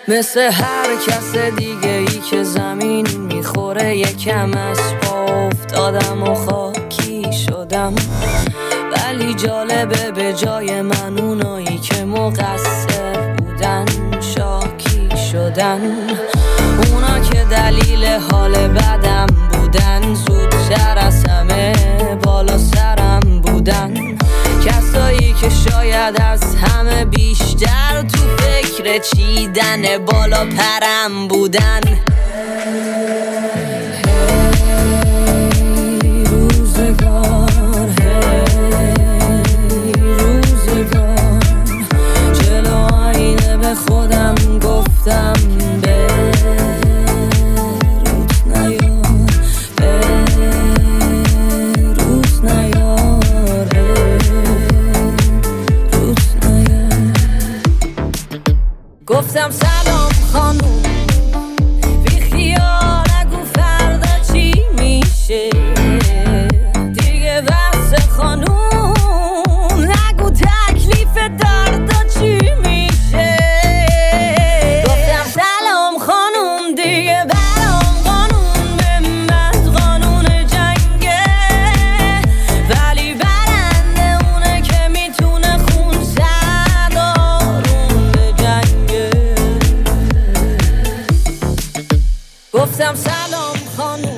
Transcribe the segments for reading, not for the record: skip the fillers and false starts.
مثل هر کس دیگه ای که زمین میخوره یکم از پا افتادم و خاکی شدم، ولی جالبه به جای من اونایی که مقصر بودن شاکی شدن. اونا که دلیل حال بدم بودن زودتر از همه بالا سرم بودن، کسایی که شاید از همه بیشتر تو فکر چیدن بالا پرم بودن. جلو آینه به خودم گفتم بروز نیار، بروز نیار، بروز نیار. گفتم سلام خانوم، بی خیال نگو فردا چی میشه دیگه، بس خانوم نگو تکلیف دردا چی میشه. گفتم سلام خانوم، دیگه برام قانون به من قانون جنگه، ولی برنده اونه که میتونه خون زد آروم به جنگه. گفتم سلام خانوم،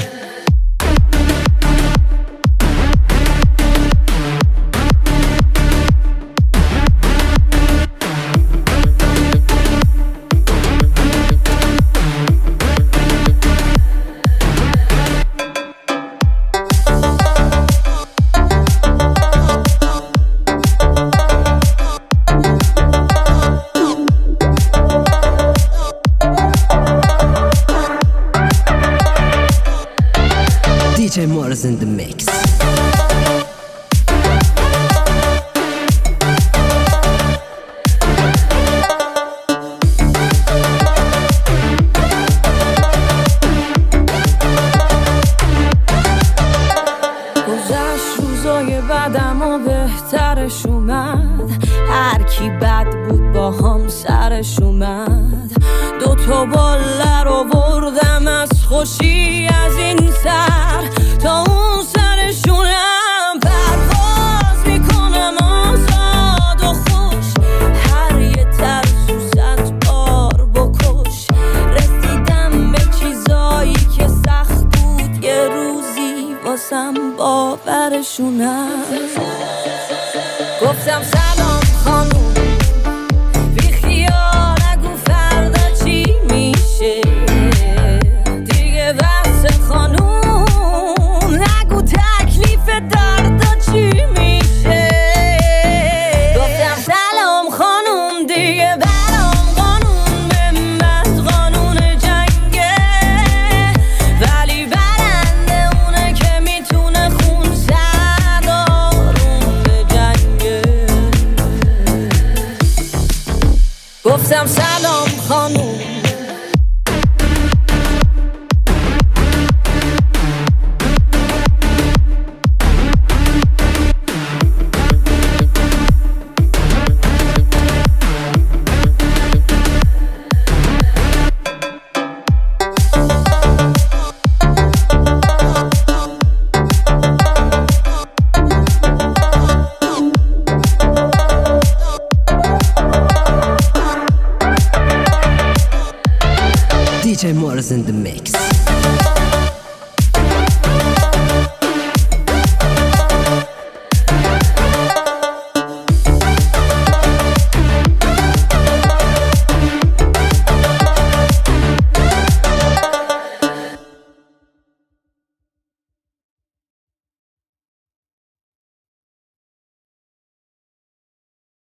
DJ Morris in the mix. گذشت روزای بعدم و بهترش اومد، هر کی بد بود با هم سرش اومد. دوتا باله رو بردم از خوشی از این سر تا اون سرشونم، پرواز میکنم آزاد و خوش، هر یه ترسو 100 بار بکش. رسیدم به چیزایی که سخت بود یه روزی واسم باورشونم. گفتم سلام خانوم، بی خیال نگو فردا چی میشه دیگه، بس خانوم نگو تکلیف دردا چی میشه. گفتم سلام خانوم، دیگه برام قانون به من قانون جنگه، ولی برنده اونه که میتونه خون زد آروم به جنگه. گفتم سلام خانوم، DJ Morris in the mix.